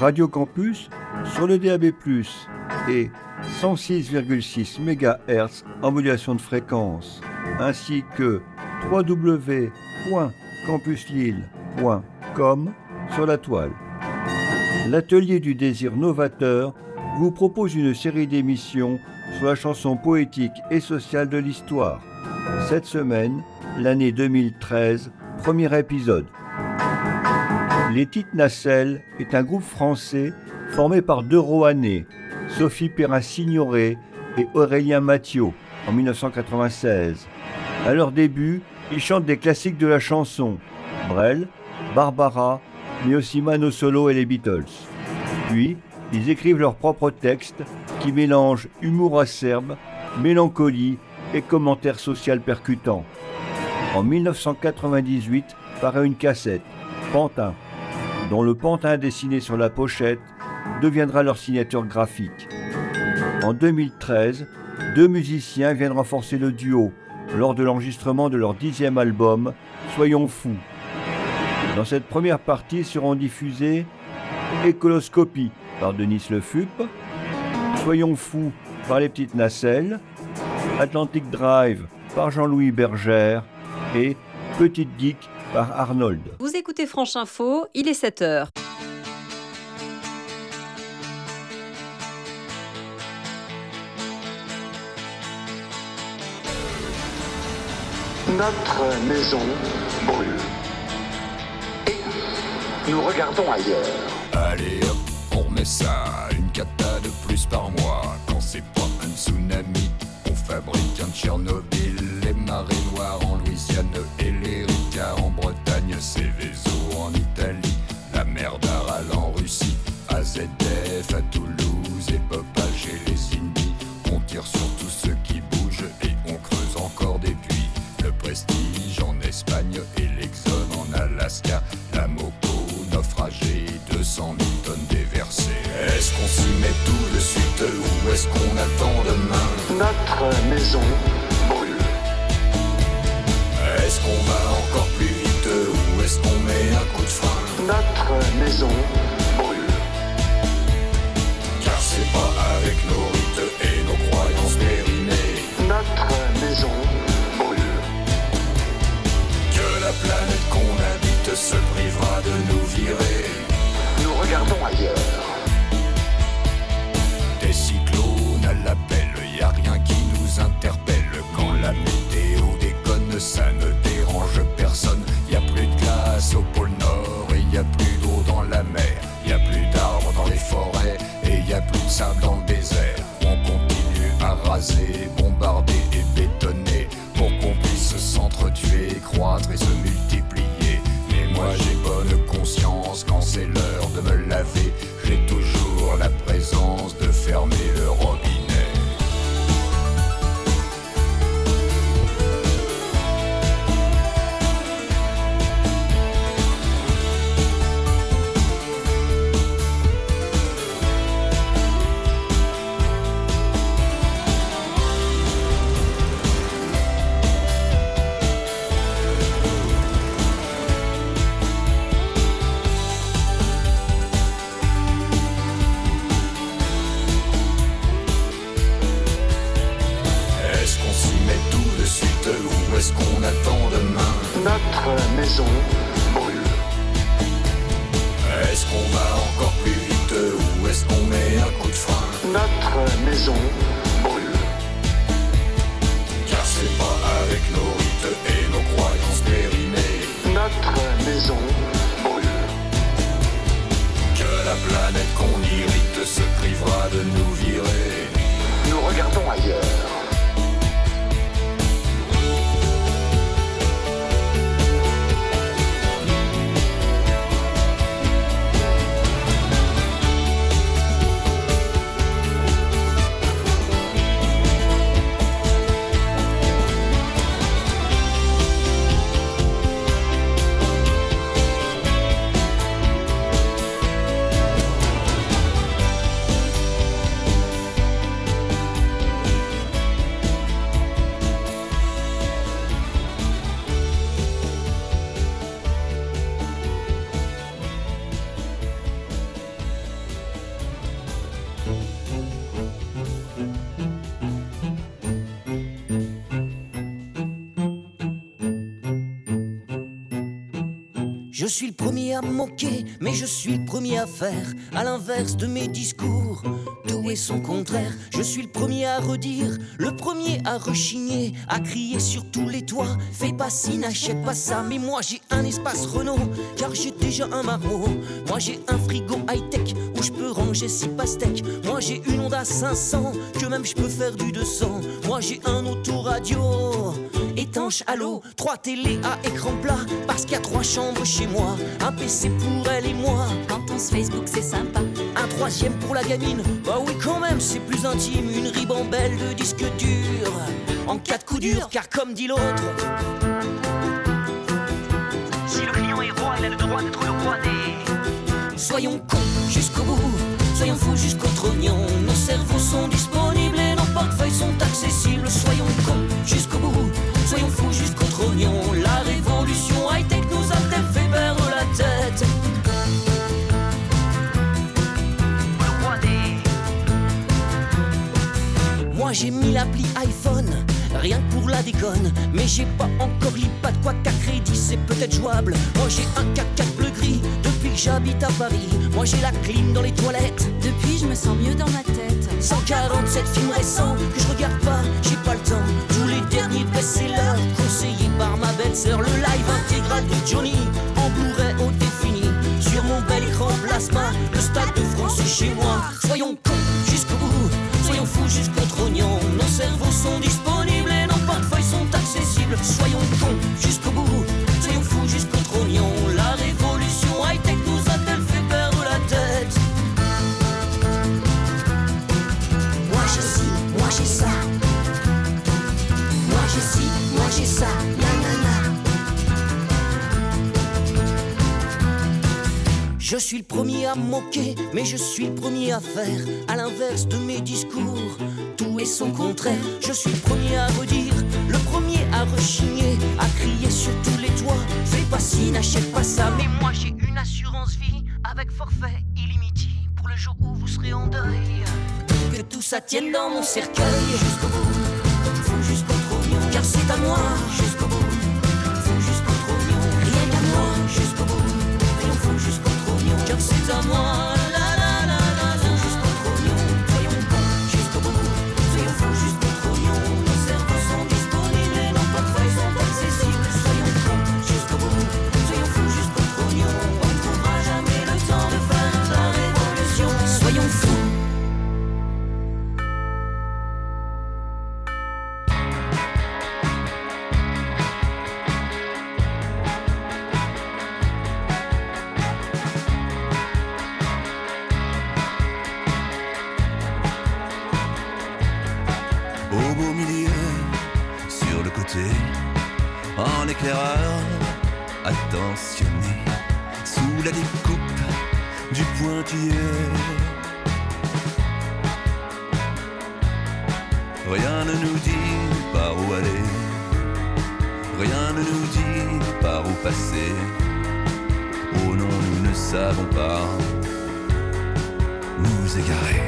Radio Campus sur le DAB+, et 106,6 MHz en modulation de fréquence, ainsi que www.campuslille.com sur la toile. L'Atelier du désir novateur vous propose une série d'émissions sur la chanson poétique et sociale de l'histoire. Cette semaine, l'année 2013, premier épisode. Les Petites Nacelles est un groupe français formé par deux Roannais, Sophie Perrin-Signoret et Aurélien Mathiot, en 1996. À leur début, ils chantent des classiques de la chanson, Brel, Barbara, mais aussi Mano Solo et les Beatles. Puis, ils écrivent leurs propres textes qui mélangent humour acerbe, mélancolie et commentaires sociaux percutants. En 1998, paraît une cassette, Pantin, dont le pantin dessiné sur la pochette deviendra leur signature graphique. En 2013, deux musiciens viennent renforcer le duo lors de l'enregistrement de leur 10e album, Soyons fous. Dans cette première partie seront diffusées Écoloscopie par Denis Le Fup, Soyons fous par les Petites Nacelles, Atlantic Drive par Jean-Louis Bergère et Petite Geek par Arnold. Vous écoutez Franche Info, il est 7h. Notre maison brûle. Et nous regardons ailleurs. Allez hop, on remet ça, une cata de plus par mois. Quand c'est pas un tsunami, on fabrique un Tchernobyl. Les marées noires en Louisiane et les ricards en Bretagne. Céveso en Italie, la mer d'Aral en Russie. AZF à Toulouse et Popal chez les Indies. On tire sur tous ceux qui bougent et on creuse encore des puits. Le Prestige en Espagne et l'Exxon en Alaska. La Moco naufragée, 200 000 tonnes déversées. Est-ce qu'on s'y met tout de suite ou est-ce qu'on attend demain? Notre maison brûle. Est-ce qu'on va encore plus vite ou est-ce qu'on met un coup de frein? Notre maison brûle. Car c'est pas avec nos rites et nos croyances périmées Notre maison brûle. que la planète qu'on habite se privera de nous virer. Nous regardons ailleurs. Des cyclones à l'appel, y a rien qui nous interpelle. Quand la météo déconne, ça ne dérange personne. Y a plus de glace au pôle Nord et y a plus d'eau dans la mer. Y a plus d'arbres dans les forêts et y a plus de sable dans le désert. On continue à raser, bombarder et bétonner pour qu'on puisse s'entretuer, croître et se multiplier. Mais moi j'ai bonne conscience quand c'est l'heure de me laver. J'ai toujours la présence de fermer le robinet. Est-ce qu'on s'y met tout de suite ou est-ce qu'on attend demain? Notre maison brûle. Est-ce qu'on va encore plus vite ou est-ce qu'on met un coup de frein? Notre maison brûle. Car c'est pas avec nos rites et nos croyances périmées Notre maison brûle. que la planète qu'on irrite se privera de nous virer. Nous regardons ailleurs. Je suis le premier à me moquer, mais je suis le premier à faire. À l'inverse de mes discours, tout est son contraire. Je suis le premier à redire, le premier à rechigner, à crier sur tous les toits. Fais pas ci, n'achète pas ça. Mais moi j'ai un espace Renault, car j'ai déjà un marmot. Moi j'ai un frigo high-tech, où je peux ranger 6 pastèques. Moi j'ai une Honda 500, que même je peux faire du 200. Moi j'ai un autoradio étanche à l'eau, 3 télés à écran plat, parce qu'il y a 3 chambres chez moi. Un PC pour elle et moi. Quand on se Facebook, c'est sympa. Un 3e pour la gamine. Bah oui, quand même, c'est plus intime. Une ribambelle de disques durs, en cas de coup dur, car comme dit l'autre, si le client est roi, il a le droit d'être le roi des. Soyons cons jusqu'au bout, soyons fous jusqu'au trognon. Nos cerveaux sont disponibles et nos portefeuilles sont accessibles. Soyons cons jusqu'au bout, soyons fous jusqu'au trognon. La révolution high-tech nous a-t-elle fait perdre la tête? Le roi des. Moi j'ai mis l'appli iPhone, rien que pour la déconne. Mais j'ai pas encore l'iPad, quoi qu'à crédit c'est peut-être jouable. Moi j'ai un 4x4 bleu gris, depuis que j'habite à Paris. Moi j'ai la clim dans les toilettes, Depuis, je me sens mieux dans ma tête. 147 films récents que je regarde pas, j'ai pas le temps. Tous les derniers best-sellers conseillés par ma belle-sœur. Le live intégral de Johnny en Blu-ray haute définie sur mon bel écran plasma. Le Stade de France est chez moi. Soyons cons jusqu'au bout, soyons fous jusqu'au trognon. Nos cerveaux sont disponibles et nos portefeuilles sont accessibles. Soyons cons jusqu'au bout, soyons fous jusqu'au trognon. La révolution high-tech nous a-t-elle fait perdre la tête? Moi j'ai ci, moi j'ai ça. Moi j'ai ci, moi j'ai ça. Nanana. Je suis le premier à me moquer, mais je suis le premier à faire. À l'inverse de mes discours, tout est son contraire. Je suis le premier à redire, le premier à rechigner, à crier sur tous les toits. Fais pas ci, n'achète pas ça. Mais moi j'ai une assurance vie avec forfait illimité pour le jour où vous serez en deuil. Que tout ça tienne dans mon cercueil. Jusqu'au bout, faut jusqu'au trognon, car c'est à moi. Jusqu'au bout, faut jusqu'au trognon, rien qu'à moi. Jusqu'au bout, faut jusqu'au trognon, car c'est à moi. La la la la, faut jusqu'au trognon. Soyons cons jusqu'au bout, soyons fous jusqu'au trognon. Nos cerveaux sont disponibles et nos portefeuilles sont accessibles. Soyons cons jusqu'au bout, soyons fous jusqu'au trognon. On trouvera jamais le temps de faire la révolution. Soyons fous. Au beau milieu, sur le côté, en éclaireur attentionné, sous la découpe du pointillé. Rien ne nous dit par où aller, rien ne nous dit par où passer. Oh non, nous ne savons pas nous égarer.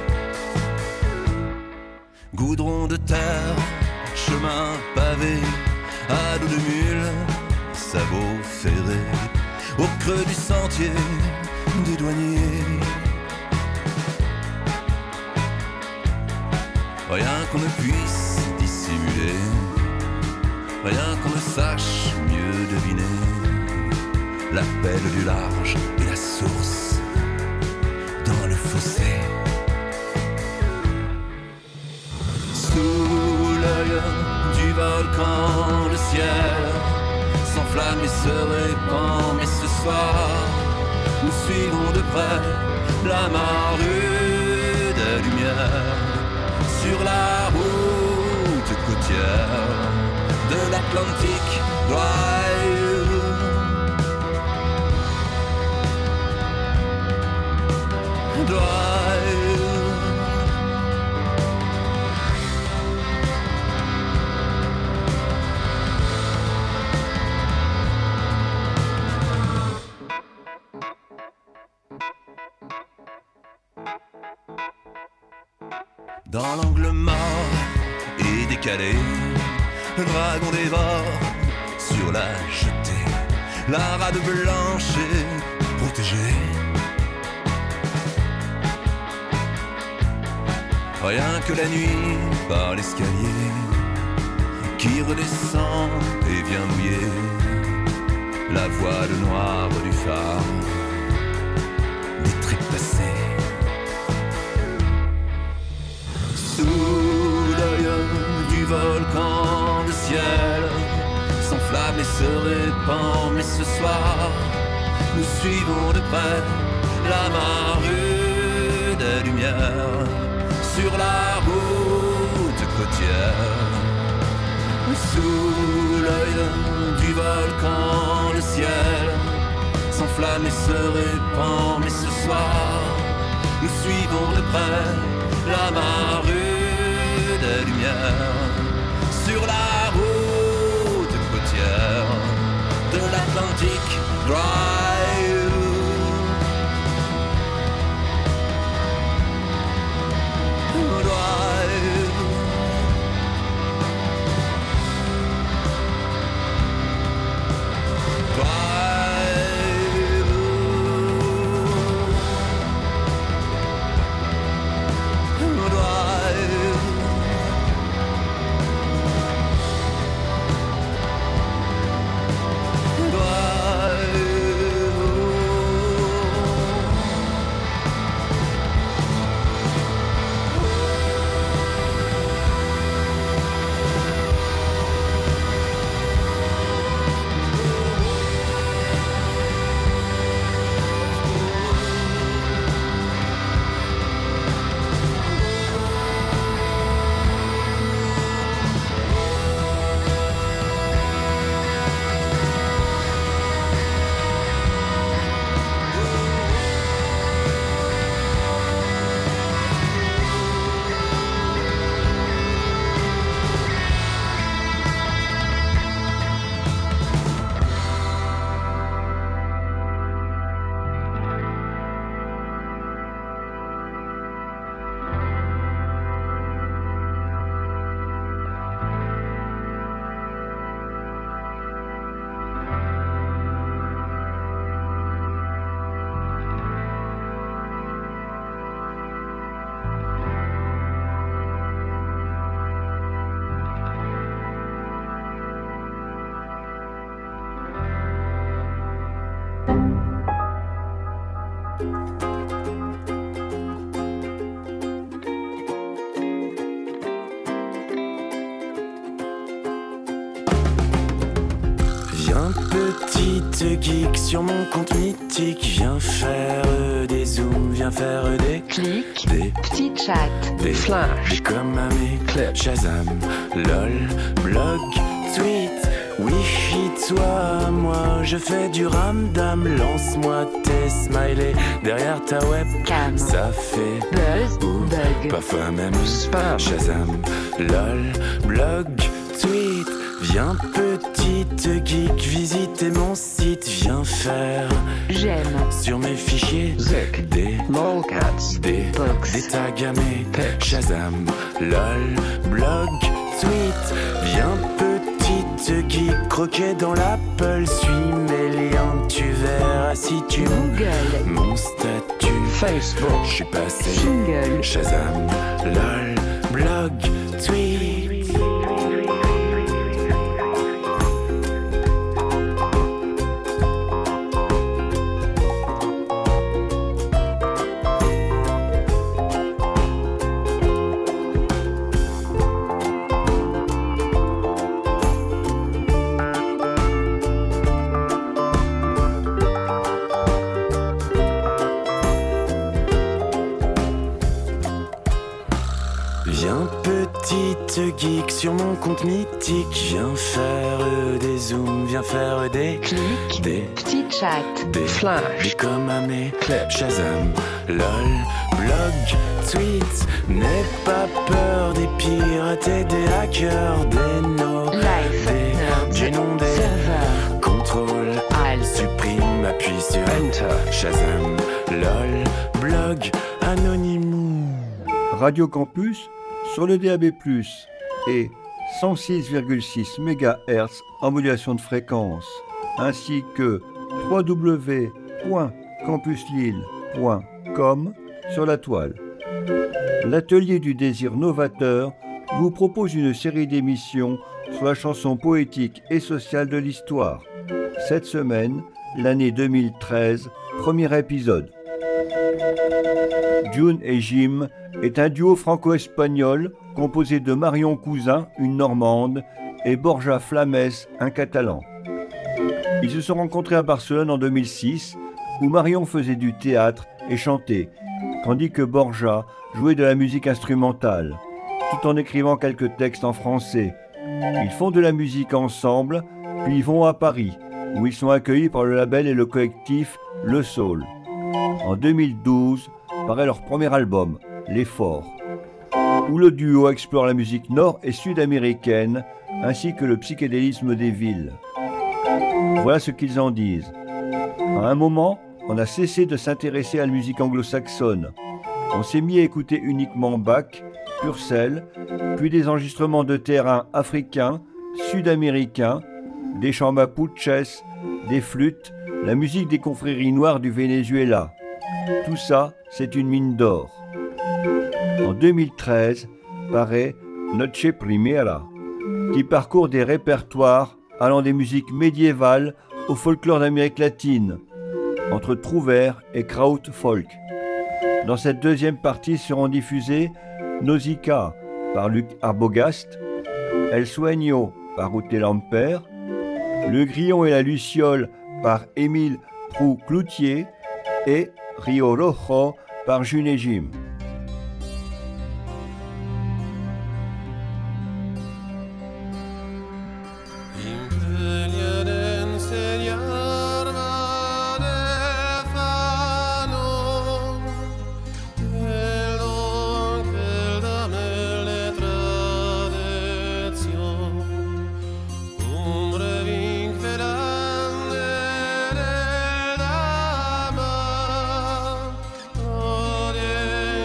Goudron de terre, chemin pavé, à dos de mule, sabots ferrés, au creux du sentier des douaniers. Rien qu'on ne puisse dissimuler, rien qu'on ne sache mieux deviner, l'appel du large et la source dans le fossé. Sous l'œil du volcan, le ciel s'enflamme et se répand. Mais ce soir, nous suivons de près la marée des lumières sur la route côtière de l'Atlantique Drive. Dans l'angle mort et décalé, le dragon dévore sur la jetée la rade blanche est protégée. Rien que la nuit par l'escalier qui redescend et vient mouiller la voile noire du phare des trépassés. Sous l'œil du volcan, le ciel s'enflamme et se répand. Mais ce soir, nous suivons de près la marée des lumières sur la route côtière. Sous l'œil du volcan, le ciel s'enflamme et se répand. Mais ce soir, nous suivons de près la marée des lumières sur la route côtière de l'Atlantique Drive. Petite geek sur mon compte mythique, viens faire des zooms, viens faire des clics, des petits chats, des flash, des comme à mes clips, Shazam, lol, blog, tweet, wifi, toi, moi, je fais du ramdam, lance-moi tes smileys derrière ta webcam, ça fait buzz, ou bug, parfois même spam, Shazam, lol, blog, tweet, viens petite geek, visiter mon site, viens faire j'aime sur mes fichiers Zuck, des lolcats, des box, des tags à mes Shazam, lol, blog, tweet, viens petite geek, croquer dans l'Apple, suis mes liens, tu verras si tu Google, mon statut, Facebook, je suis passé single, Shazam, lol, blog, tweet. Geek sur mon compte mythique, viens faire des zooms, viens faire des clics, des petits chats, des flash, des comme à mes clips, Shazam, lol, blog, tweet, n'aie pas peur des pirates et des hackers, des no, live, du nom des serveurs, contrôle, alt, supprime, appuie sur enter, Shazam, lol, blog, anonymous. Radio Campus sur le DAB+, et 106,6 MHz en modulation de fréquence. ainsi que www.campuslille.com sur la toile. L'Atelier du désir novateur vous propose une série d'émissions sur la chanson poétique et sociale de l'histoire. Cette semaine, l'année 2013, premier épisode. June et Jim est un duo franco-espagnol composé de Marion Cousin, une Normande, et Borja Flames, un Catalan. Ils se sont rencontrés à Barcelone en 2006, où Marion faisait du théâtre et chantait, tandis que Borja jouait de la musique instrumentale, tout en écrivant quelques textes en français. Ils font de la musique ensemble, puis ils vont à Paris, où ils sont accueillis par le label et le collectif Le Soul. En 2012, paraît leur premier album, L'Effort, où le duo explore la musique nord- et sud-américaine, ainsi que le psychédélisme des villes. Voilà ce qu'ils en disent. À un moment, on a cessé de s'intéresser à la musique anglo-saxonne. On s'est mis à écouter uniquement Bach, Purcell, puis des enregistrements de terrain africains, sud-américains, des chants mapuches, des flûtes, la musique des confréries noires du Venezuela. Tout ça, c'est une mine d'or. En 2013, paraît Noche Primera, qui parcourt des répertoires allant des musiques médiévales au folklore d'Amérique latine, entre trouvère et kraut-folk. Dans cette deuxième partie seront diffusés Nausicaa par Luc Arbogast, El Sueño par Ute Lamper, Le Grillon et la Luciole par Émile Proux-Cloutier et Rio Rojo par June et Jim. Oh, yeah.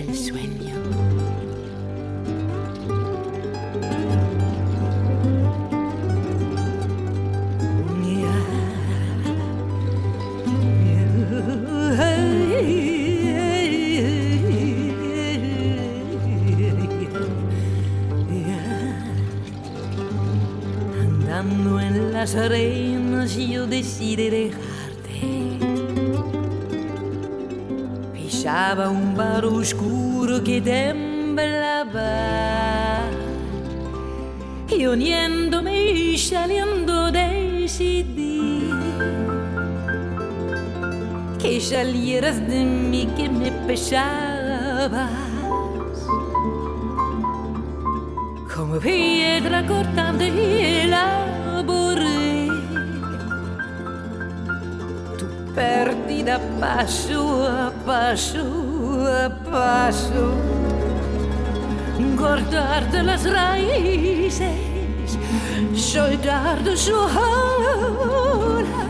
el sueño. Andando en las arenas yo decidí dejarte. Pisaba un bar oscuro que temblaba y uniéndome y saliendo decidí que salieras de mí, que me pesabas como piedra cortante y elaboré tu pérdida paso a paso, cortar de las raíces, soltar de su ola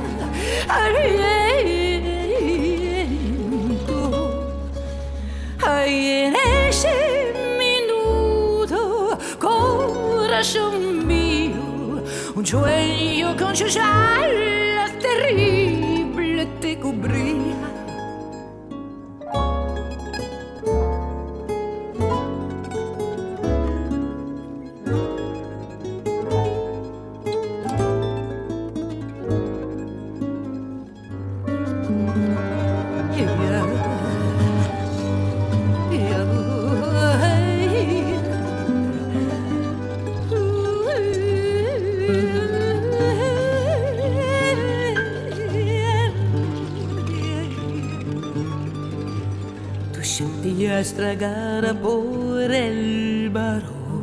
aliento. Ay, en ese minuto, corazón mío, un sueño con sus alas terribles te cubría. Estragada por el barro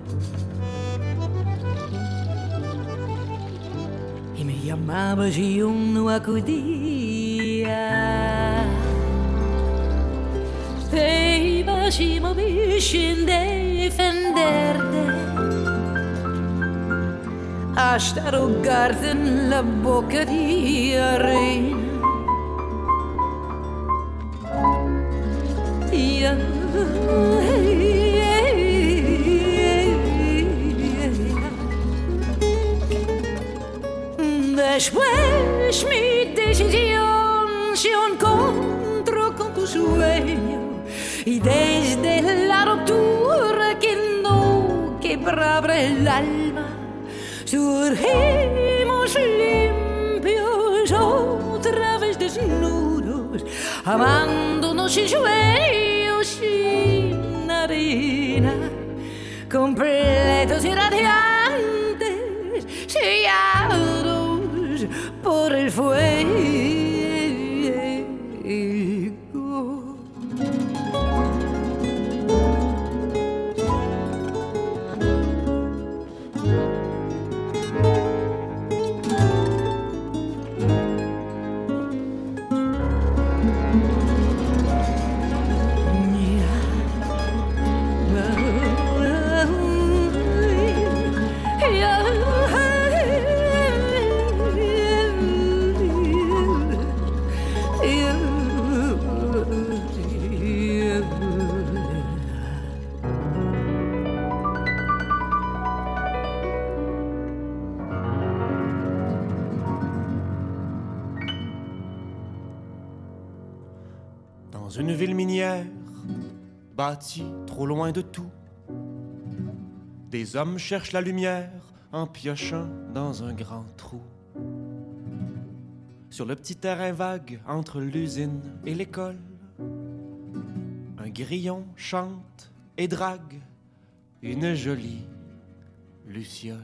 y me llamabas y yo no acudía. Te ibas y movías sin defenderte hasta ahogarte en la boca de arena. Después mi decisión se encontró con tu sueño y desde la ruptura que no quebraba el alma surgimos limpios otra vez desnudos, amándonos sin sueños, sin arena, completos y radiantes, sellados por el fuego. Dans une ville minière, bâtie trop loin de tout, des hommes cherchent la lumière en piochant dans un grand trou. Sur le petit terrain vague entre l'usine et l'école, un grillon chante et drague une jolie luciole.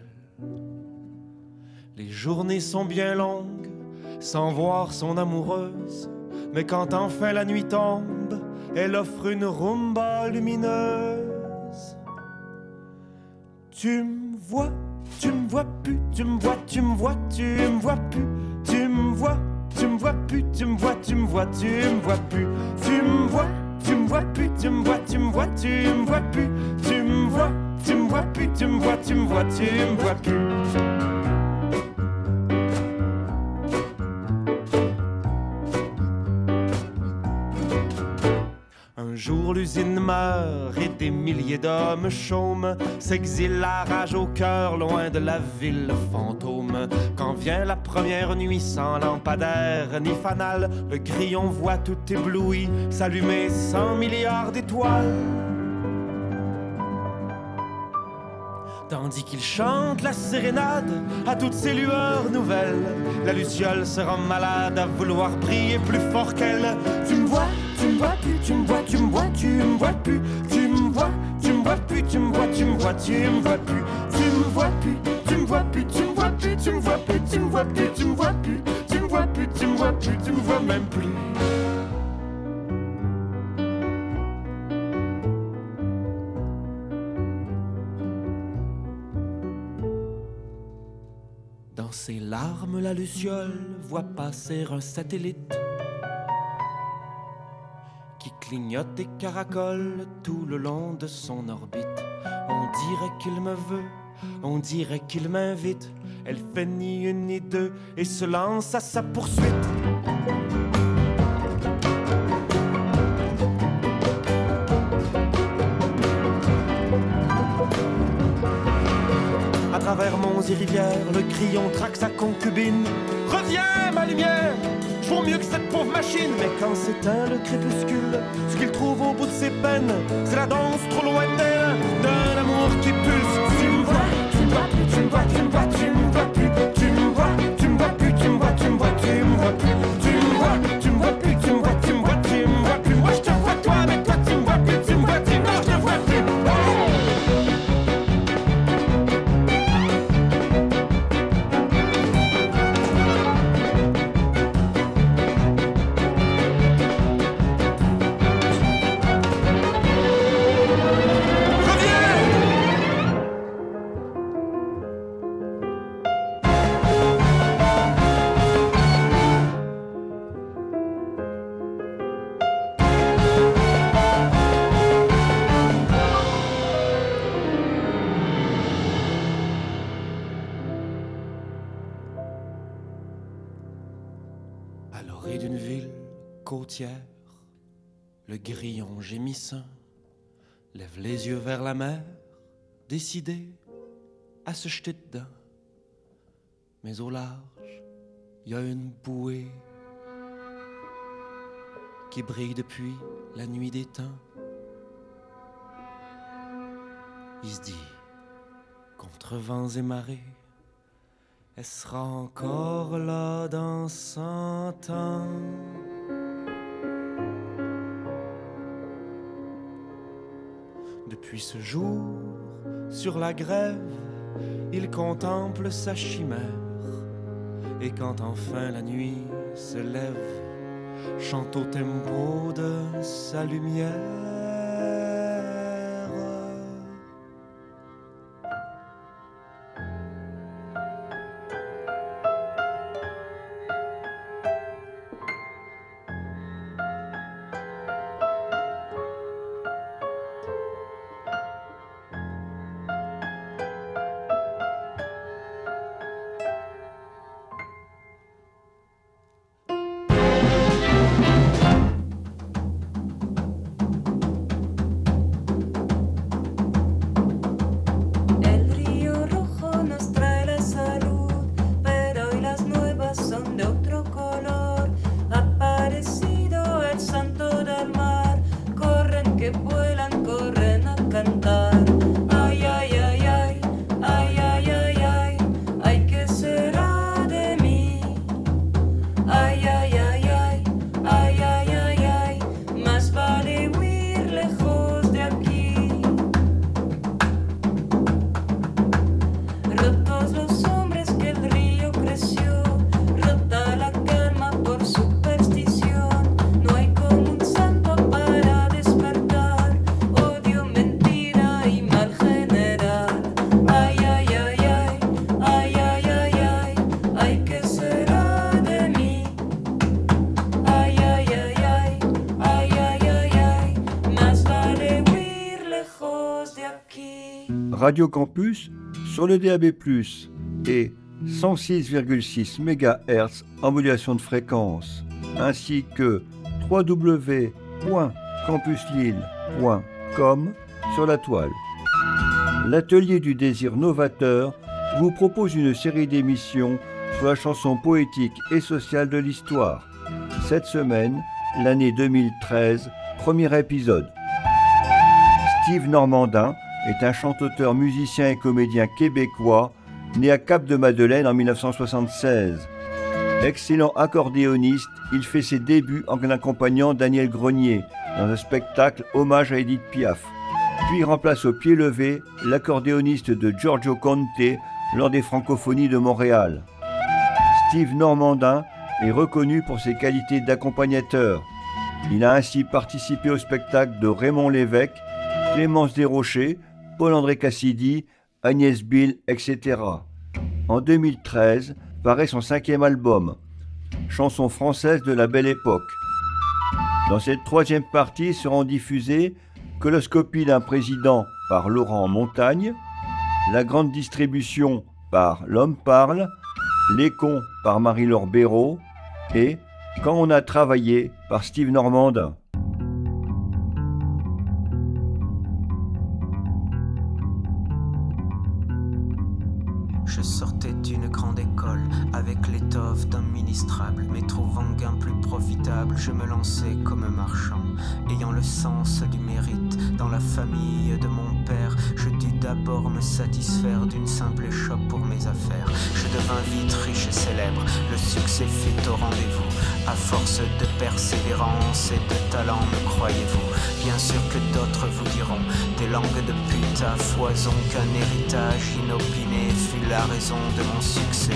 Les journées sont bien longues sans voir son amoureuse, mais quand enfin la nuit tombe, elle offre une rumba lumineuse. Tu me vois plus, tu me vois, tu me vois, tu me vois plus, tu me vois plus, tu me vois, tu me vois, tu me vois plus, tu me vois plus, tu me vois, tu me vois, tu me vois plus, tu me vois plus, tu me vois, tu me vois, tu me vois plus. Un jour jour l'usine meurt et des milliers d'hommes chôment, s'exile la rage au cœur loin de la ville fantôme. Quand vient la première nuit sans lampadaire ni fanal, le grillon voit tout ébloui s'allumer 100 milliards d'étoiles. Tandis qu'il chante la sérénade à toutes ces lueurs nouvelles, la luciole se rend malade à vouloir briller plus fort qu'elle. Tu me vois, tu me vois plus, tu me vois, tu me vois, tu me vois plus, tu me vois, tu me vois plus, tu me vois, tu me vois, tu me vois plus, tu me vois plus, tu me vois plus, tu me vois plus, tu me vois plus, tu me vois plus, tu me vois plus, tu me vois plus, tu me vois plus, tu me vois même plus. Dans ses larmes, la luciole voit passer un satellite qui clignote et caracole tout le long de son orbite. On dirait qu'il me veut, on dirait qu'il m'invite. Elle fait ni une ni deux et se lance à sa poursuite. À travers monts et rivières, le grillon traque sa concubine. Reviens, ma lumière, je vaux mieux que cette pauvre machine. Mais quand s'éteint le crépuscule, ce qu'il trouve au bout de ses peines, c'est la danse trop lointaine d'un amour qui pulse. Tu me vois, tu me vois plus, tu me vois, tu me vois, tu me vois plus, tu me vois, tu me vois plus, tu me vois, tu me vois, tu me vois plus, tu me vois, tu me vois plus, tu me vois, tu me vois, tu me vois plus. Moi je te vois toi, mais toi tu me vois plus, tu me vois, tu me vois, je te vois plus. À l'orée d'une ville côtière, le grillon gémissant lève les yeux vers la mer, décidé à se jeter dedans. Mais au large, il y a une bouée qui brille depuis la nuit des temps. Il se dit, contre vents et marées, elle sera encore là dans 100 ans. Depuis ce jour, sur la grève, il contemple sa chimère. Et quand enfin la nuit se lève, chante au tempo de sa lumière. Radio Campus sur le DAB+, et 106,6 MHz en modulation de fréquence, ainsi que www.campuslille.fr facebook.com sur la toile. L'Atelier du désir novateur vous propose une série d'émissions sur la chanson poétique et sociale de l'histoire. Cette semaine, l'année 2013, premier épisode. Steve Normandin est un chanteur, musicien et comédien québécois né à Cap-de-Madeleine en 1976. Excellent accordéoniste, il fait ses débuts en accompagnant Daniel Grenier dans un spectacle hommage à Edith Piaf. Puis remplace au pied levé l'accordéoniste de Giorgio Conte lors des Francophonies de Montréal. Steve Normandin est reconnu pour ses qualités d'accompagnateur. Il a ainsi participé au spectacle de Raymond Lévesque, Clémence Desrochers, Paul-André Cassidy, Agnès Bill, etc. En 2013, paraît son 5e album, Chansons françaises de la belle époque. Dans cette 3e partie seront diffusées Coloscopie d'un président par Laurent Montagne, La grande distribution par L'Homme parle, Les cons par Marie-Laure Béraud et Quand on a travaillé par Steve Normandin. Je sortais d'une grande école avec l'étoffe d'un ministrable, mais trouvant gain plus profitable, je me lançais comme un marchand. Ayant le sens du mérite dans la famille de mon père, je dus d'abord me satisfaire d'une simple échoppe pour mes affaires. Je devins vite riche et célèbre, le succès fut au rendez-vous. À force de persévérance et de talent, me croyez-vous? Bien sûr que d'autres vous diront des langues de pute à foison qu'un héritage inopiné fut la raison de mon succès.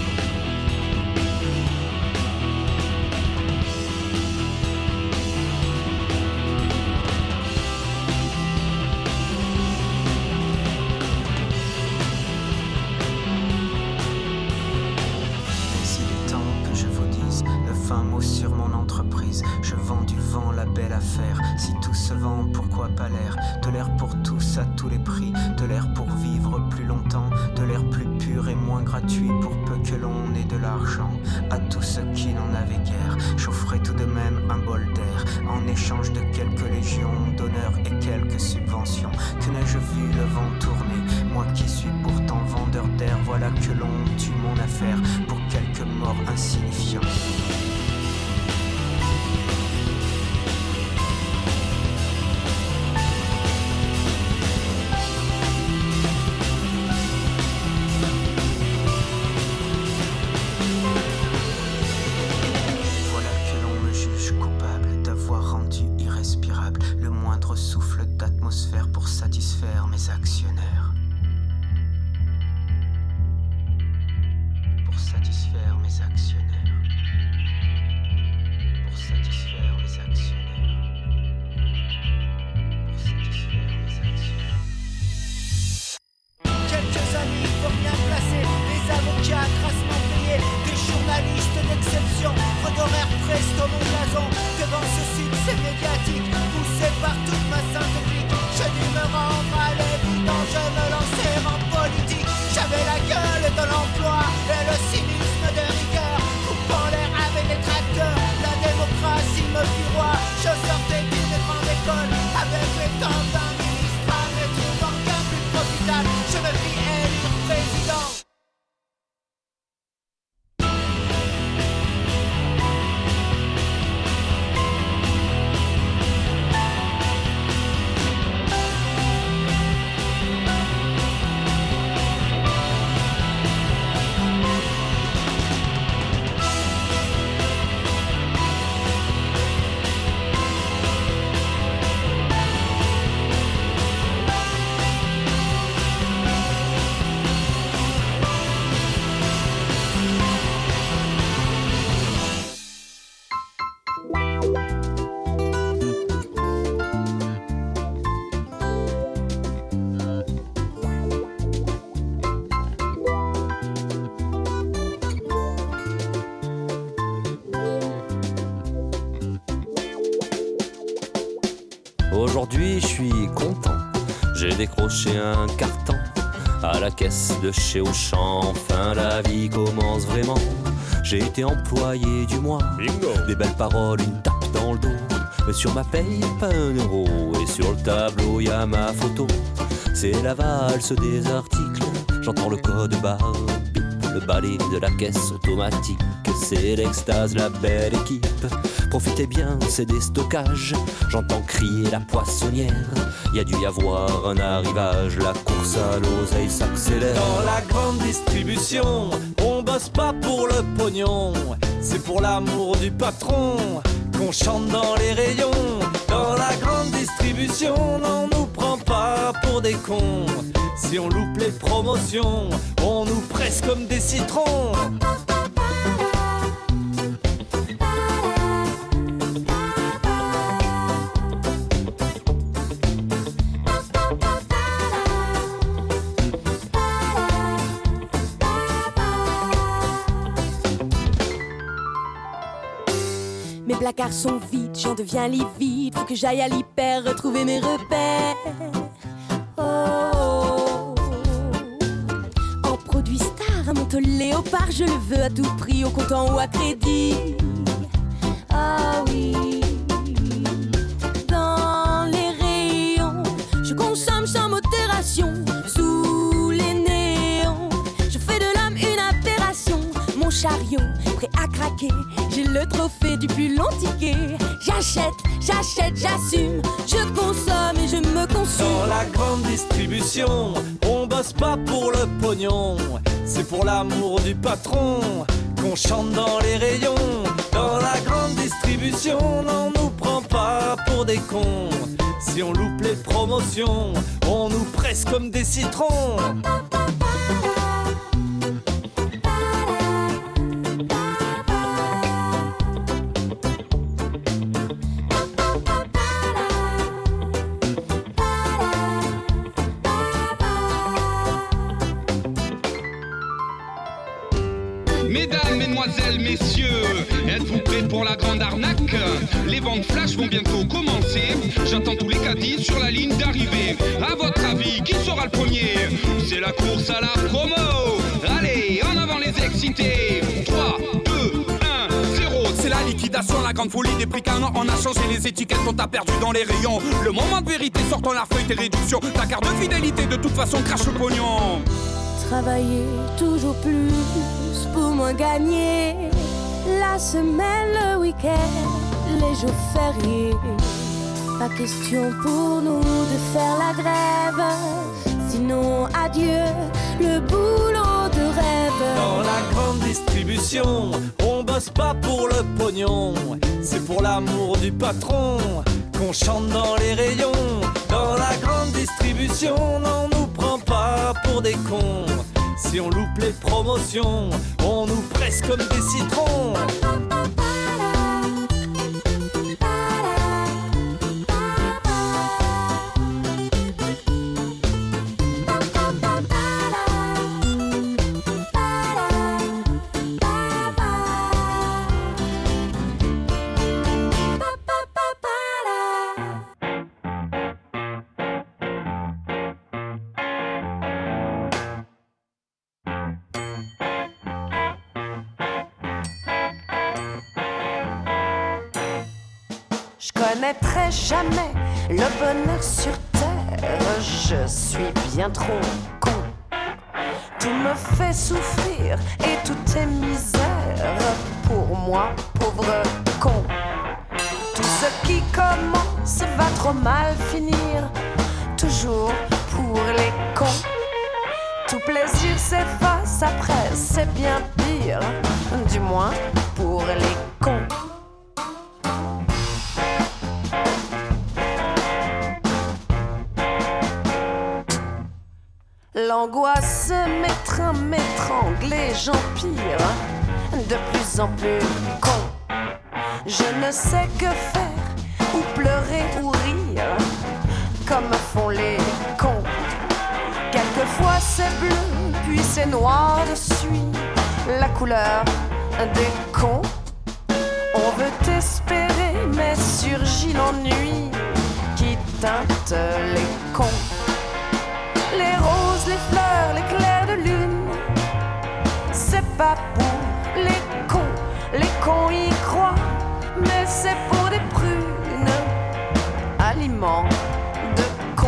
Si tout se vend, pourquoi pas l'air? De l'air pour tous à tous les prix, de l'air pour vivre plus longtemps, de l'air plus pur et moins gratuit pour peu que l'on ait de l'argent. À tous ceux qui n'en avaient guère, j'offrais tout de même un bol d'air en échange de quelques légions d'honneur et quelques subventions. Que n'ai-je vu le vent tourner, moi qui suis pourtant vendeur d'air? Voilà que l'on tue mon affaire pour quelques morts insignifiants. Aujourd'hui, je suis content. J'ai décroché un carton à la caisse de chez Auchan. Enfin, la vie commence vraiment. J'ai été employé du mois. Bingo. Des belles paroles, une tape dans le dos. Mais sur ma paye, pas €1. Et sur le tableau, y a ma photo. C'est la valse des articles. J'entends le code barre, bip, le balai de la caisse automatique. C'est l'extase, la belle équipe. Profitez bien, c'est des stockages. J'entends crier la poissonnière. Y a dû y avoir un arrivage. La course à l'oseille s'accélère. Dans la grande distribution, on bosse pas pour le pognon. C'est pour l'amour du patron qu'on chante dans les rayons. Dans la grande distribution, on nous prend pas pour des cons. Si on loupe les promotions, on nous presse comme des citrons. Mes placards sont vides, j'en deviens livide. Faut que j'aille à l'hyper retrouver mes repères. Oh. En produit star, un manteau léopard, je le veux à tout prix, au comptant ou à crédit. Ah oui. Dans les rayons, je consomme sans modération. Sous les néons, je fais de l'homme une aberration. Mon chariot, prêt à craquer, j'ai le trophée du plus long ticket. J'achète, j'assume. Je consomme et je me consume. Dans la grande distribution, on bosse pas pour le pognon. C'est pour l'amour du patron qu'on chante dans les rayons. Dans la grande distribution, on nous prend pas pour des cons. Si on loupe les promotions, on nous presse comme des citrons. Mesdames, mesdemoiselles, messieurs, êtes-vous prêts pour la grande arnaque? Les ventes flash vont bientôt commencer. J'attends tous les caddies sur la ligne d'arrivée. À votre avis, qui sera le premier? C'est la course à la promo. Allez, en avant les excités. 3, 2, 1, 0. C'est la liquidation, la grande folie des prix qu'un an on a changé. Les étiquettes qu'on t'a perdu dans les rayons. Le moment de vérité, sortant la feuille, tes réductions. Ta carte de fidélité, de toute façon, crache le pognon. Travailler toujours plus pour moins gagner. La semaine, le week-end, les jours fériés. Pas question pour nous de faire la grève. Sinon, adieu, le boulot de rêve. Dans la grande distribution, on bosse pas pour le pognon. C'est pour l'amour du patron qu'on chante dans les rayons. Dans la grande distribution, on nous prend pas pour des cons. Si on loupe les promotions, on nous presse comme des citrons. Je connaîtrai jamais le bonheur sur terre. Je suis bien trop con. Tout me fait souffrir et tout est misère. Pour moi, pauvre con. Tout ce qui commence va trop mal finir. Toujours pour les cons. Tout plaisir s'efface après, c'est bien pire. Du moins pour les cons. L'angoisse m'étrangle et j'empire. De plus en plus con. Je ne sais que faire, ou pleurer ou rire, comme font les cons. Quelquefois c'est bleu, puis c'est noir de suie, la couleur des cons. On veut espérer, mais surgit l'ennui qui teinte les cons. Les roses, les fleurs, les clairs de lune, c'est pas pour les cons y croient, mais c'est pour des prunes aliment de con.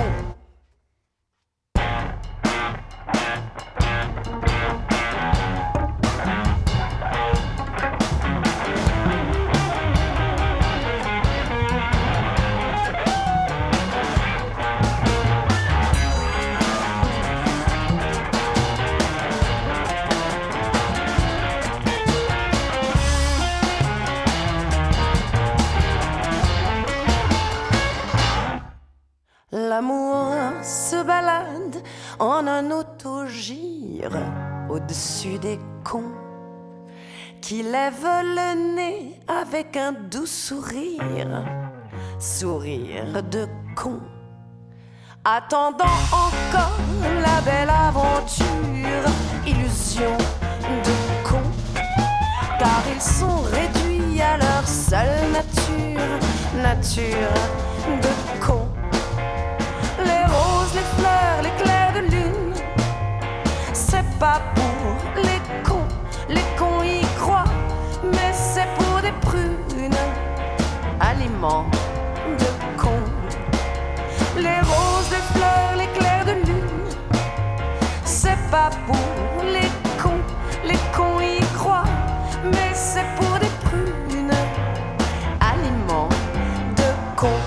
L'amour se balade en un autogire au-dessus des cons qui lèvent le nez avec un doux sourire, sourire de con, attendant encore la belle aventure, illusion de con, car ils sont réduits à leur seule nature, nature de con. Les roses, les fleurs, les clairs de lune, c'est pas pour les cons y croient, mais c'est pour des prunes, aliments de cons. Les roses, les fleurs, les clairs de lune, c'est pas pour les cons y croient, mais c'est pour des prunes, aliments de cons.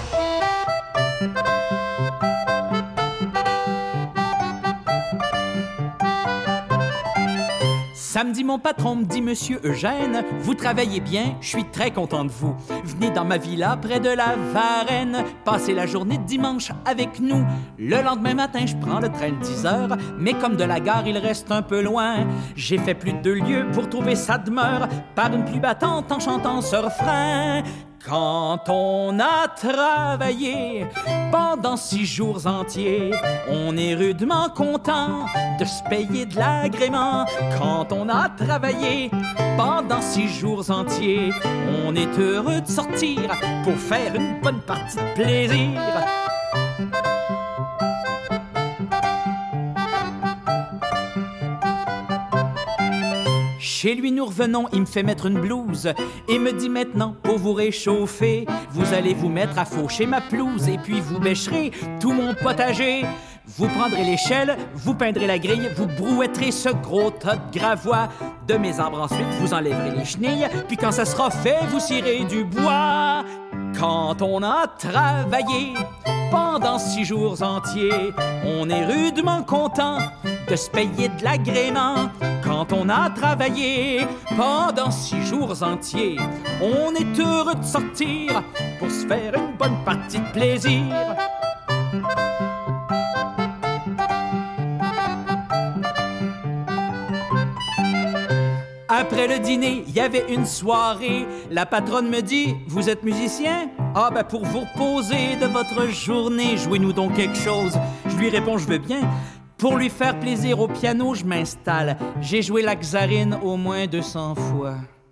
Samedi, mon patron me dit, Monsieur Eugène, vous travaillez bien, je suis très content de vous. Venez dans ma villa près de la Varenne, passez la journée de dimanche avec nous. Le lendemain matin, je prends le train de 10 heures, mais comme de la gare, il reste un peu loin. J'ai fait plus de 2 lieues pour trouver sa demeure, par une pluie battante en chantant ce refrain. Quand on a travaillé pendant 6 jours entiers, on est rudement content de se payer de l'agrément. Quand on a travaillé pendant 6 jours entiers, on est heureux de sortir pour faire une bonne partie de plaisir. Chez lui nous revenons, il me fait mettre une blouse et me dit maintenant, pour vous réchauffer, vous allez vous mettre à faucher ma pelouse et puis vous bêcherez tout mon potager. Vous prendrez l'échelle, vous peindrez la grille, vous brouetterez ce gros tas de gravois. De mes arbres ensuite, vous enlèverez les chenilles, puis quand ça sera fait, vous cirez du bois. Quand on a travaillé pendant 6 jours entiers, on est rudement content de se payer de l'agrément. Quand on a travaillé pendant 6 jours entiers, on est heureux de sortir pour se faire une bonne partie de plaisir. Après le dîner, il y avait une soirée. La patronne me dit, vous êtes musicien? Ah ben pour vous reposer de votre journée, jouez-nous donc quelque chose. Je lui réponds, je veux bien. Pour lui faire plaisir au piano, je m'installe. J'ai joué la Czarine au moins 200 fois.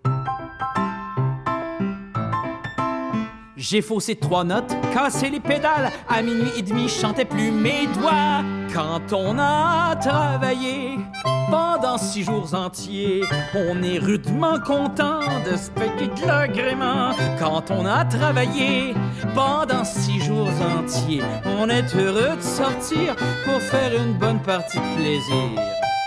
J'ai faussé 3 notes, cassé les pédales. À minuit et demi, je chantais plus mes doigts. Quand on a travaillé pendant 6 jours entiers, on est rudement content de se payer de l'agrément. Quand on a travaillé pendant 6 jours entiers, on est heureux de sortir pour faire une bonne partie de plaisir.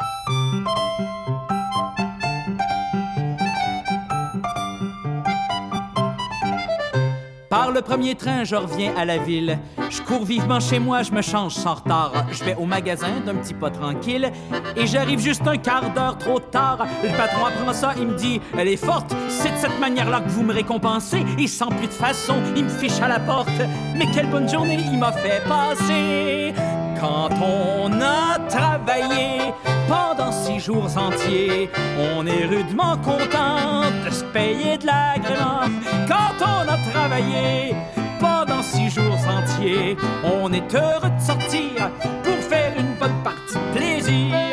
Par le premier train, je reviens à la ville. Je cours vivement chez moi, je me change sans retard. Je vais au magasin d'un petit pas tranquille et j'arrive juste un quart d'heure trop tard. Le patron apprend ça, il me dit « Elle est forte, c'est de cette manière-là que vous me récompensez. » Et sans plus de façon, il me fiche à la porte. Mais quelle bonne journée il m'a fait passer. Quand on a travaillé pendant 6 jours entiers, on est rudement content de se payer de l'agrément. Quand on a travaillé pendant 6 jours entiers, on est heureux de sortir pour faire une bonne partie de plaisir.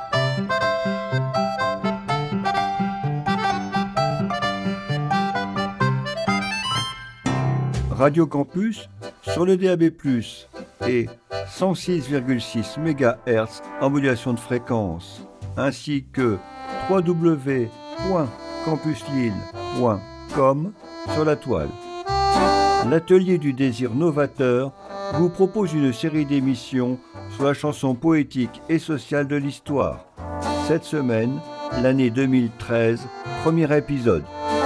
Radio Campus sur le DAB+, et 106,6 MHz en modulation de fréquence, ainsi que www.campuslille.com sur la toile. L'atelier du désir novateur vous propose une série d'émissions sur la chanson poétique et sociale de l'histoire. Cette semaine, l'année 2013, premier épisode.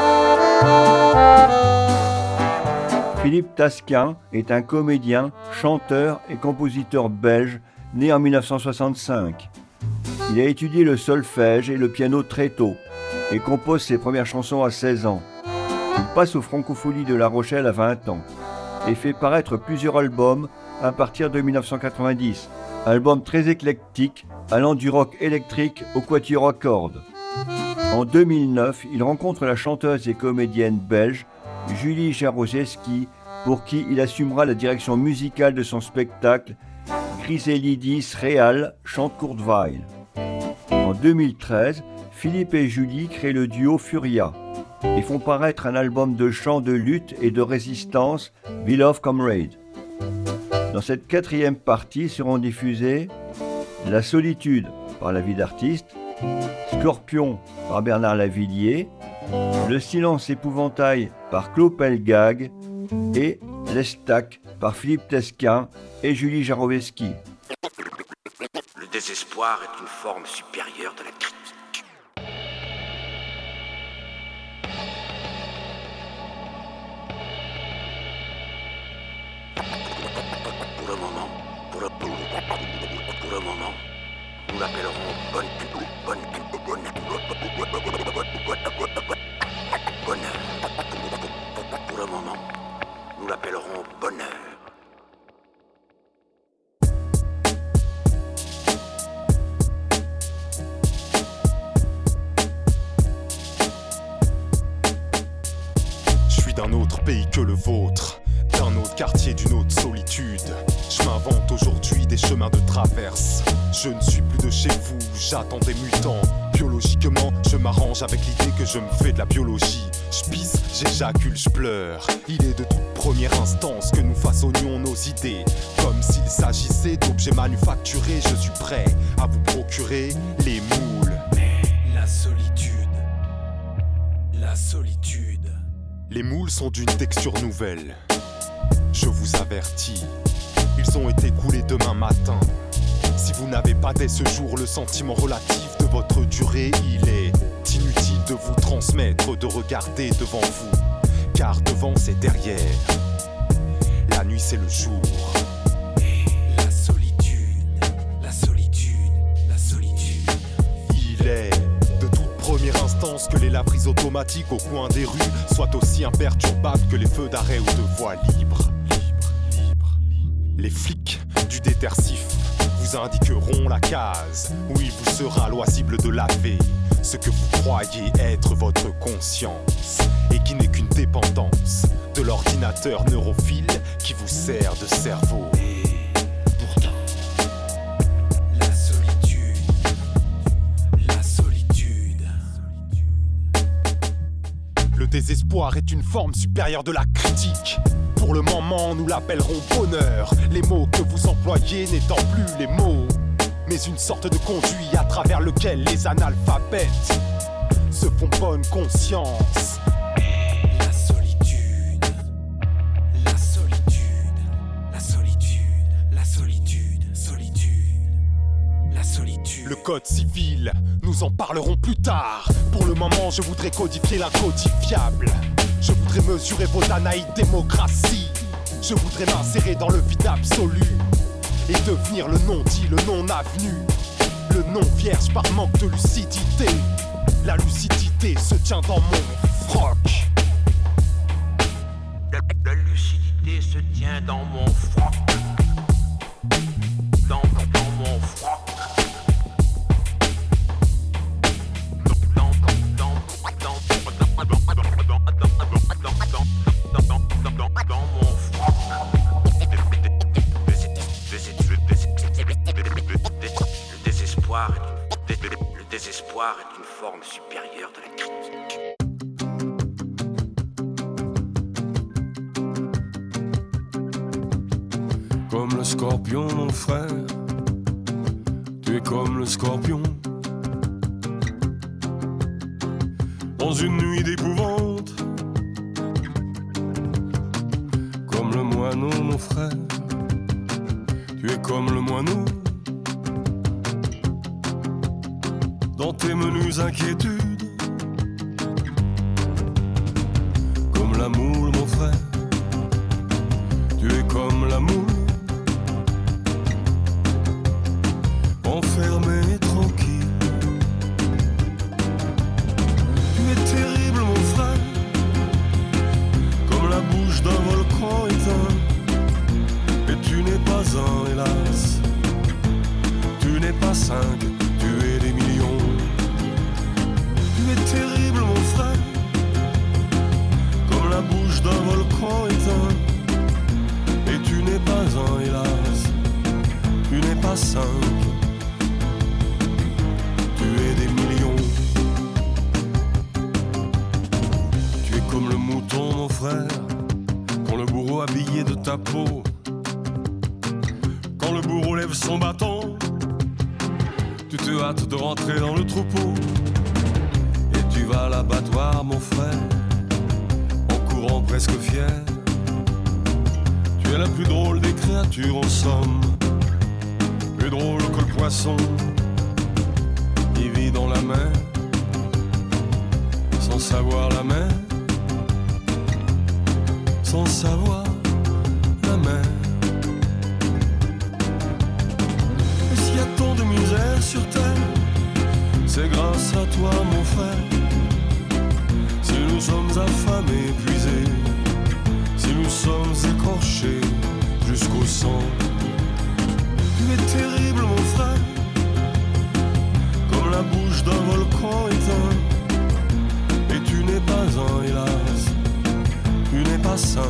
Philippe Tasquin est un comédien, chanteur et compositeur belge né en 1965. Il a étudié le solfège et le piano très tôt et compose ses premières chansons à 16 ans. Il passe aux Francopholies de La Rochelle à 20 ans et fait paraître plusieurs albums à partir de 1990. Albums très éclectiques allant du rock électrique au quatuor à cordes. En 2009, il rencontre la chanteuse et comédienne belge Julie Jaruzelski, pour qui il assumera la direction musicale de son spectacle Griselidis Real chante Courteweil. En 2013, Philippe et Julie créent le duo Furia et font paraître un album de chants de lutte et de résistance, Beloved Comrade. Dans cette quatrième partie seront diffusés La solitude par La vie d'artiste, Scorpion par Bernard Lavillier, Le silence épouvantail par Claude Pelgag et L'Estac par Philippe Tasquin et Julie Jaruzelski. Le désespoir est une forme supérieure de la critique. Pour le moment, nous l'appellerons bonheur. Pour le moment, nous l'appellerons bonheur. Je suis d'un autre pays que le vôtre, d'un autre quartier, d'une autre solitude. Je m'invente aujourd'hui des chemins de traverse. Je ne suis plus de chez vous, j'attends des mutants. Biologiquement, je m'arrange avec l'idée que je me fais de la biologie. Je pisse, j'éjacule, je pleure. Il est de toute première instance que nous façonnions nos idées. Comme s'il s'agissait d'objets manufacturés, je suis prêt à vous procurer les moules. Mais la solitude. Les moules sont d'une texture nouvelle. Je vous avertis, ils ont été coulés demain matin. Si vous n'avez pas dès ce jour le sentiment relatif de votre durée, il est inutile de vous transmettre, de regarder devant vous. Car devant c'est derrière, la nuit c'est le jour. La solitude. Il est de toute première instance que les laveries automatiques au coin des rues soient aussi imperturbables que les feux d'arrêt ou de voie libre. Les flics du détersif vous indiqueront la case où il vous sera loisible de laver ce que vous croyez être votre conscience et qui n'est qu'une dépendance de l'ordinateur neurophile qui vous sert de cerveau. Et pourtant, la solitude. Le désespoir est une forme supérieure de la critique. Pour le moment, nous l'appellerons bonheur. Les mots que vous employez n'étant plus les mots, mais une sorte de conduit à travers lequel les analphabètes se font bonne conscience. La solitude. Le code civil, nous en parlerons plus tard. Pour le moment, je voudrais codifier l'incodifiable. Je voudrais mesurer vos danaïdes démocratie. Je voudrais m'insérer dans le vide absolu et devenir le non-dit, le non-avenu, le non-vierge par manque de lucidité. La lucidité se tient dans mon froc. La lucidité se tient dans mon froc. Dans mon froc. Le désespoir est une forme supérieure de la critique. Comme le scorpion, mon frère, tu es comme le scorpion. Dans une nuit d'épouvante, comme le moineau, mon frère, comme le moineau dans tes menues inquiétudes, comme la moule mon frère, tu es comme la moule, enfermée et tranquille. Tu es terrible mon frère, comme la bouche d'un volcan éteint. Et tu n'es pas un, hélas, tu n'es pas 5, tu es des millions. Tu es terrible mon frère, comme la bouche d'un volcan éteint. Et tu n'es pas un, hélas, tu n'es pas 5, tu es des millions. Tu es comme le mouton mon frère, quand le bourreau habillé de ta peau, quand le bourreau lève son bâton, tu te hâtes de rentrer dans le troupeau. Et tu vas à l'abattoir mon frère, en courant presque fier. Tu es la plus drôle des créatures en somme, plus drôle que le poisson qui vit dans la mer, sans savoir la mer, sans savoir la mer. Et s'il y a tant de misère sur terre, c'est grâce à toi mon frère. Si nous sommes affamés, épuisés, si nous sommes écorchés jusqu'au sang, tu es terrible mon frère, comme la bouche d'un volcan éteint. Et tu n'es pas un, hélas, tu n'es pas 5,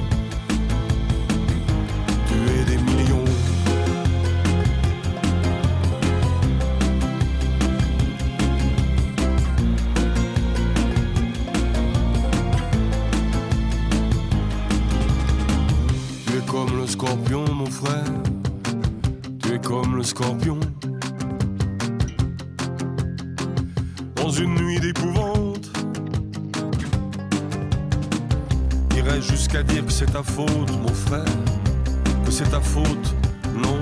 tu es des millions. Tu es comme le scorpion mon frère, tu es comme le scorpion, dans une nuit d'épouvante. Irais jusqu'à dire que c'est ta faute mon frère, que c'est ta faute, non.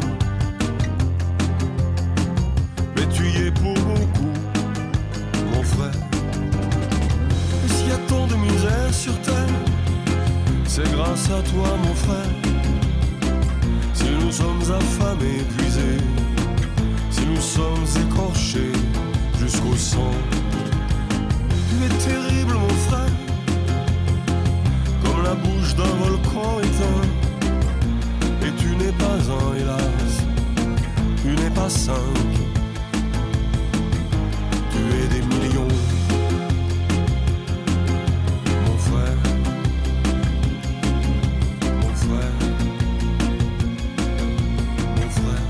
Mais tu y es pour beaucoup mon frère. Et s'il y a tant de misère sur terre, c'est grâce à toi mon frère. Si nous sommes affamés, épuisés, si nous sommes écorchés jusqu'au sang, tu es terrible mon frère, comme la bouche d'un volcan éteint. Et tu n'es pas un, hélas, tu n'es pas 5, tu es des millions. Mon frère, mon frère, mon frère.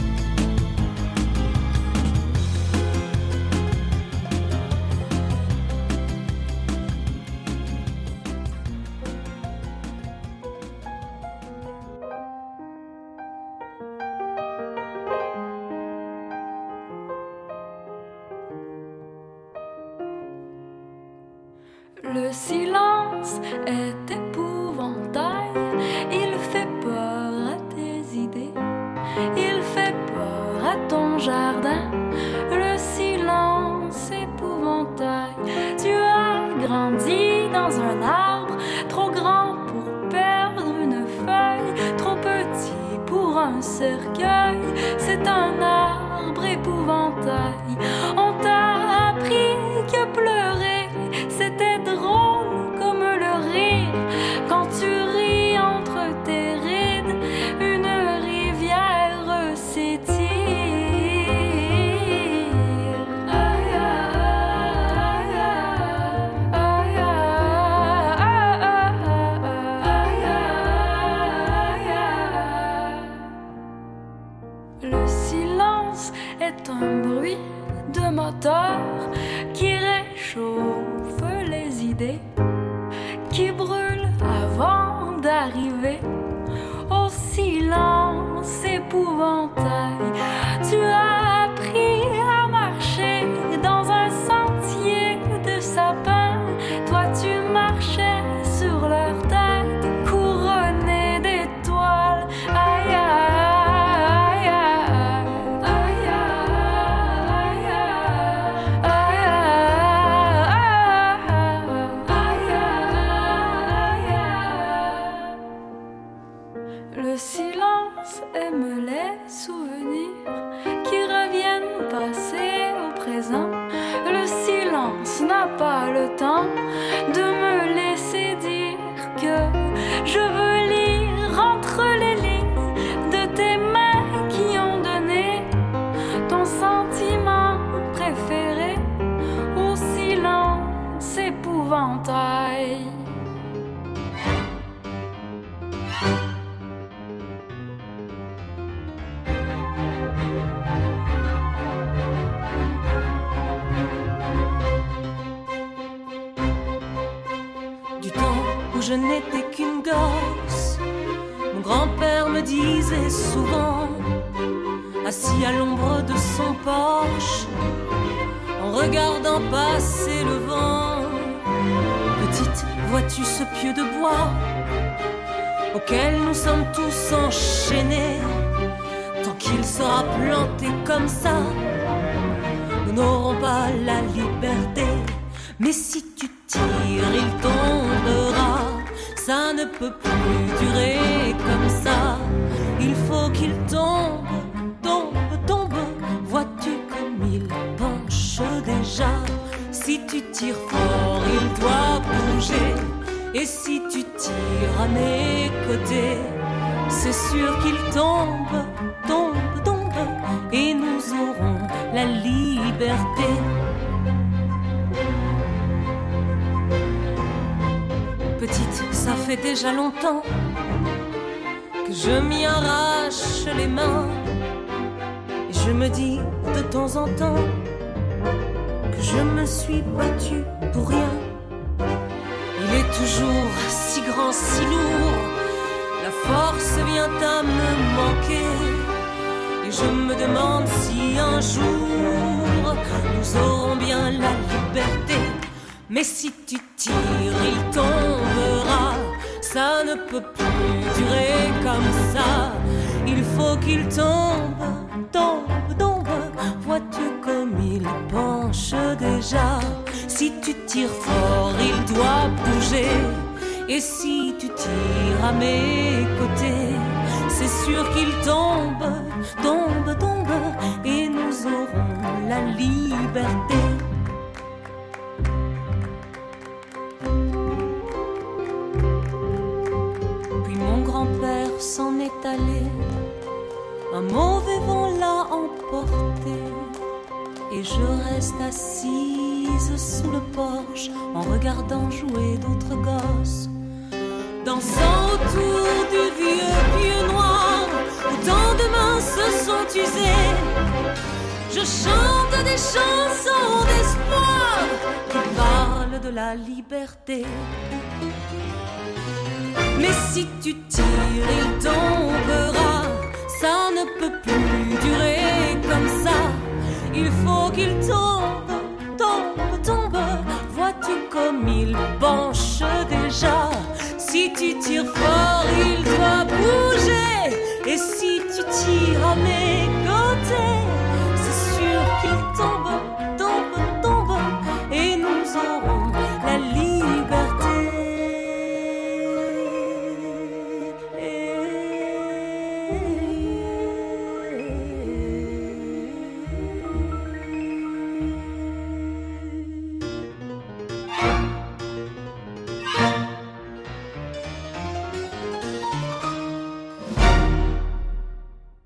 Le silence est épouvantail, il fait peur à tes idées, il fait peur à ton jardin. Le silence épouvantail, tu as grandi dans un arbre, trop grand pour perdre une feuille, trop petit pour un cercueil. C'est un arbre épouvantail, on t'a appris que pleurer c'était drôle comme le rire. Quand tu ris entre tes rides, une rivière s'étire. Aïe, aïe, aïe, aïe, aïe. Le silence est un bruit de moteur qui réchauffe les idées, qui brûle avant d'arriver au silence épouvantail. Tu as appris à marcher dans un sentier de sapins. Toi tu marchais sur leur tête couronnée d'étoiles. Aïe, aïe, souvenirs qui reviennent passer au présent. Le silence n'a pas le temps de me laisser dire que je veux lire entre les lignes de tes mains qui ont donné ton sentiment préféré au silence épouvantail. Du temps où je n'étais qu'une gosse, mon grand-père me disait souvent, assis à l'ombre de son porche, en regardant passer le vent: petite, vois-tu ce pieu de bois auquel nous sommes tous enchaînés? Tant qu'il sera planté comme ça, nous n'aurons pas la liberté. Mais si tu tires, il tombera. Ça ne peut plus durer comme ça. Il faut qu'il tombe, tombe, tombe. Vois-tu comme il penche déjà? Si tu tires fort, il doit bouger. Et si tu tires à mes côtés, c'est sûr qu'il tombe, tombe, tombe. Et nous aurons la liberté. Petite, ça fait déjà longtemps que je m'y arrache les mains. Et je me dis de temps en temps que je me suis battue pour rien. Il est toujours si grand, si lourd, la force vient à me manquer. Et je me demande si un jour nous aurons bien la liberté. Mais si tu tires, il tombera. Ça ne peut plus durer comme ça. Il faut qu'il tombe, tombe, tombe. Vois-tu comme il penche déjà? Si tu tires fort, il doit bouger. Et si tu tires à mes côtés, c'est sûr qu'il tombe, tombe, tombe. Et nous aurons la liberté. Grand-père s'en est allé, un mauvais vent l'a emporté, et je reste assise sous le porche en regardant jouer d'autres gosses, dansant autour du vieux pieu noir où tant de mains se sont usées. Je chante des chansons d'espoir qui parlent de la liberté. Mais si tu tires, il tombera. Ça ne peut plus durer comme ça. Il faut qu'il tombe, tombe, tombe. Vois-tu comme il penche déjà? Si tu tires fort, il doit bouger.